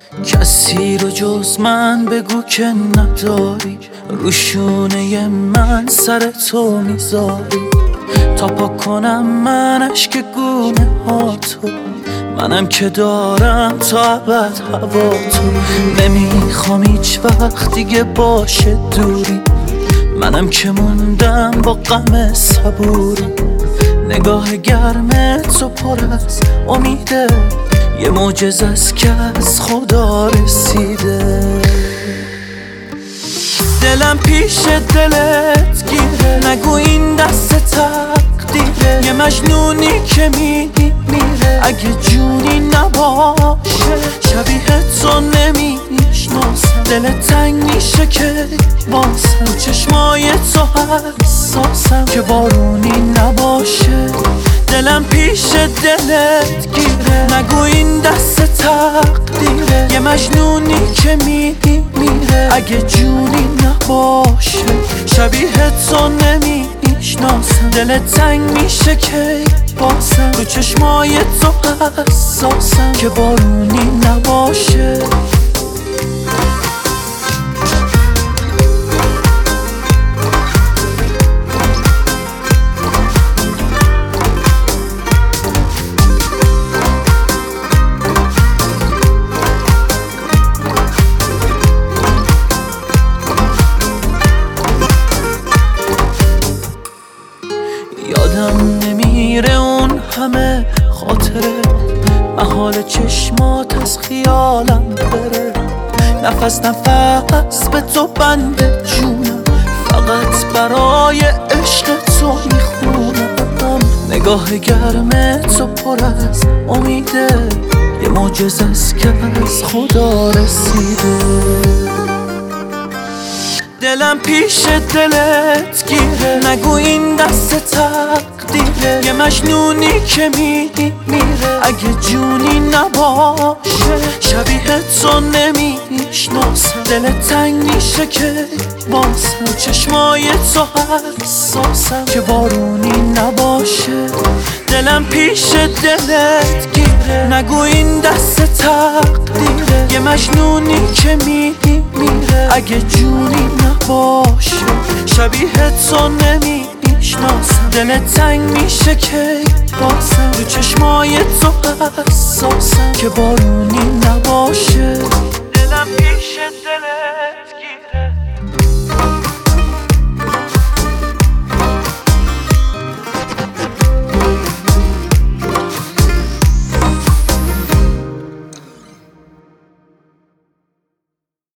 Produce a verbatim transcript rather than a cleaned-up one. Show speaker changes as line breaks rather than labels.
کسی رو جز من بگو که نداری، رو شونه من سر تو میذاری تا پاک کنم من اشک گونه ها تو. منم که دارم تا ابد هوا تو. نمیخوام هیچ وقت دیگه باشه دوری، منم که موندم با غم صبوری. نگاه گرم تو پر از امیده، یه معجزه است که از خدا رسیده. دلم پیش دلت گیره، نگو این دست تقدیره. یه مجنونی که میدی میره، اگه جونی نباشه شبیه تو نمیشناسم. دلت تنگ میشه که واسم، چشمای تو حساسم که بارونی نباشه. دلم پیش دلت گیره، نگو این دست تقدیره. یه مجنونی که میدی میره، اگه جونی نباشه شبیه تو نمیشناسم. دلت تنگ میشه که باسم، رو چشمای تو حساسم که بارونی نباشه. یادم نمیره اون همه خاطره، محال چشمات از خیالم بره. نفس نفس به تو بند جونم، فقط برای عشق تو میخونم. نگاه گرم تو پر از امیده، یه معجزه است که از خدا رسیده. دلم پیش دلت گیره، نگو این دست تقدیره. یه مجنونی که میدی میره، اگه جونی نباشه شبیه تو نمیشناسم. دلت تنگ میشه که واسم، چشمای تو حساسم که بارونی نباشه. دلم پیش دلت گیره، نگو این دست تقدیره. یه مجنونی که میدی میره، اگه جونی نباشه شبیه تو نمیشناسم. دلت تنگ میشه که واسم، رو چشمای تو حساسم که بارون